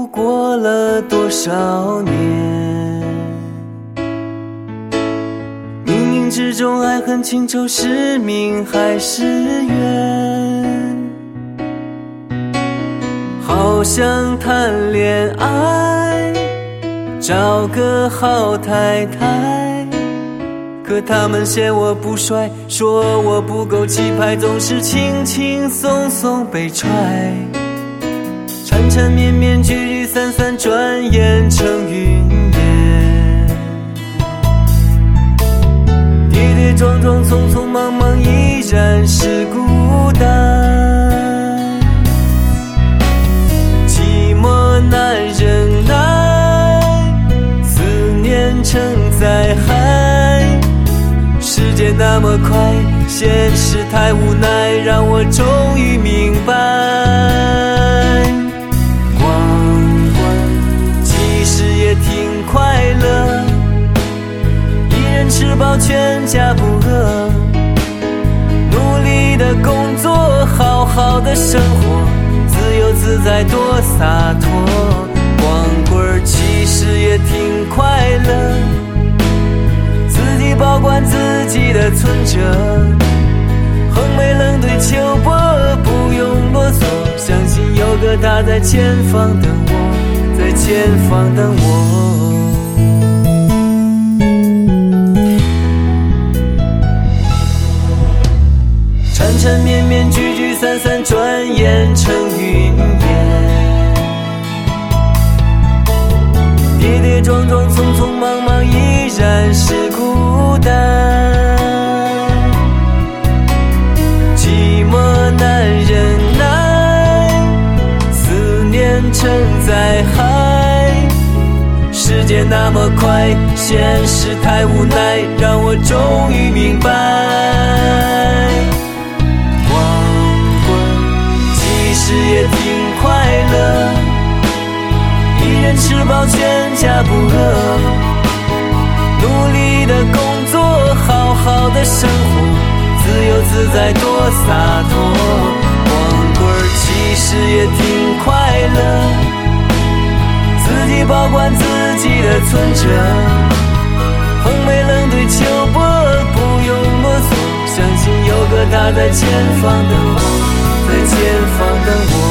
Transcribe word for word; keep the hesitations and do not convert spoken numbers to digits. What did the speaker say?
度过了多少年，冥冥之中爱恨情仇是命还是缘，好想谈恋爱，找个好太太，可他们嫌我不帅，说我不够气派，总是轻轻松松被踹，缠缠绵绵聚聚散散，转眼成云烟，跌跌撞撞匆匆忙忙，依然是孤单，寂寞难忍耐，思念成灾害，世界那么快，现实太无奈，让我终于明白，光棍其实也挺快乐，一人吃饱全家不饿，努力的工作，好好的生活，自由自在多洒脱，光棍其实也挺快乐，自己保管自己的存折，横眉冷对秋波，不用啰嗦，相信有个他在前方等我，在前方等我。缠缠绵绵聚聚散散，转眼成云烟，跌跌撞撞匆匆忙忙，依然是孤单，寂寞难忍耐，思念成灾害，世界那么快，现实太无奈，让我终于明白，光棍其实也挺快乐，一人吃饱全家不饿，努力的工作，好好的生活，自由自在多洒脱，光棍其实也挺快乐，自己保管自己的存折，横眉冷对秋波，不用啰嗦，相信有个他在前方等我，在前方等我。